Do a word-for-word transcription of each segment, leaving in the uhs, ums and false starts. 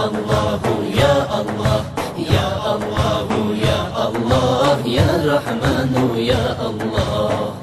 الله يا الله يا الله يا الله يا رحمن يا الله.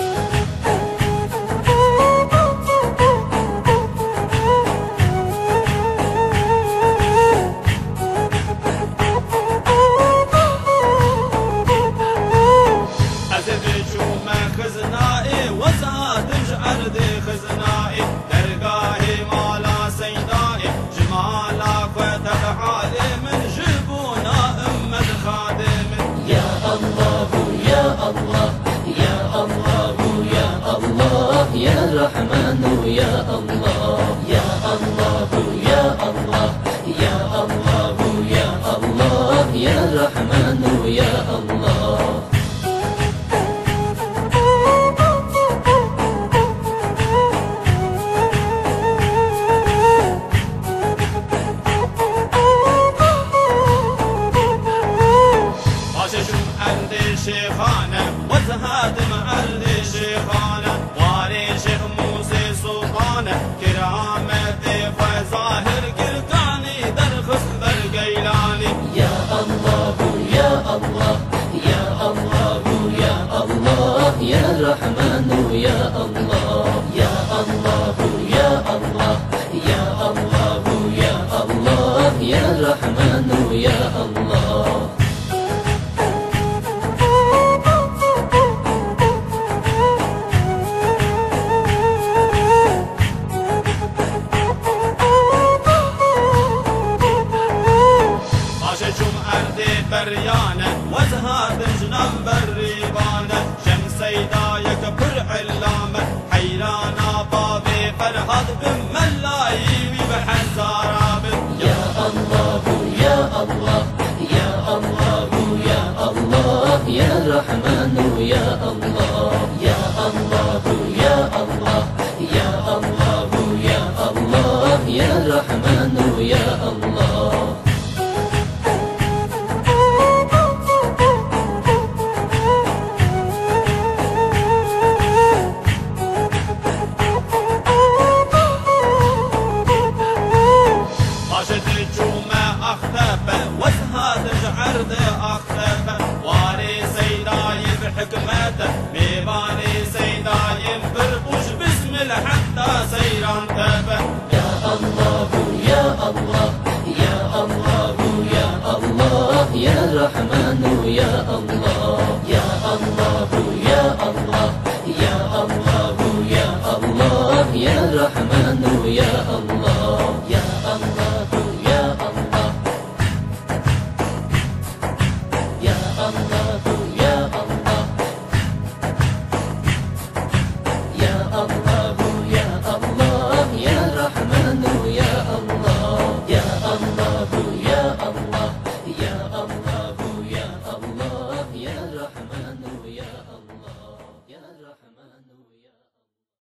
خزنائي وزهاد جعردي خزنائي درقاهي مالا سيدائي جمالا فتح عالي من جبونا أمد خادم. يا الله يا الله يا الله يا الله يا رحمن يا الله يا الله يا الله يا الله يا الله يا رحمن يا الله. شيخانة وزهاد معرض شيخانة والي شيخ موسى سلطانة كرامة فظاهر قرقاني درخص بالقيلاني. يا الله يا الله يا الله يا الله يا رحمن يا الله يا الله يا الله يا الله يا الله يا رحمن يا الله. بريانة وزهاد جنان بالريبانة شمسيدا يكبر علامة حيرانا بابي فرهاد بملايبي بحزاراب. يا الله يا الله يا الله يا الله يا رحمن يا الله يا الله يا الله يا الله يا الله يا رحمن يا الله. وزهاد جعرد أخذبه واري سيداي بحكمته بيباني سيداي بربوش بسم حتى سيران تبه. يا الله يا الله يا الله يا الله يا رحمن يا الله يا الله يا الله يا الله يا الله يا رحمن يا الله.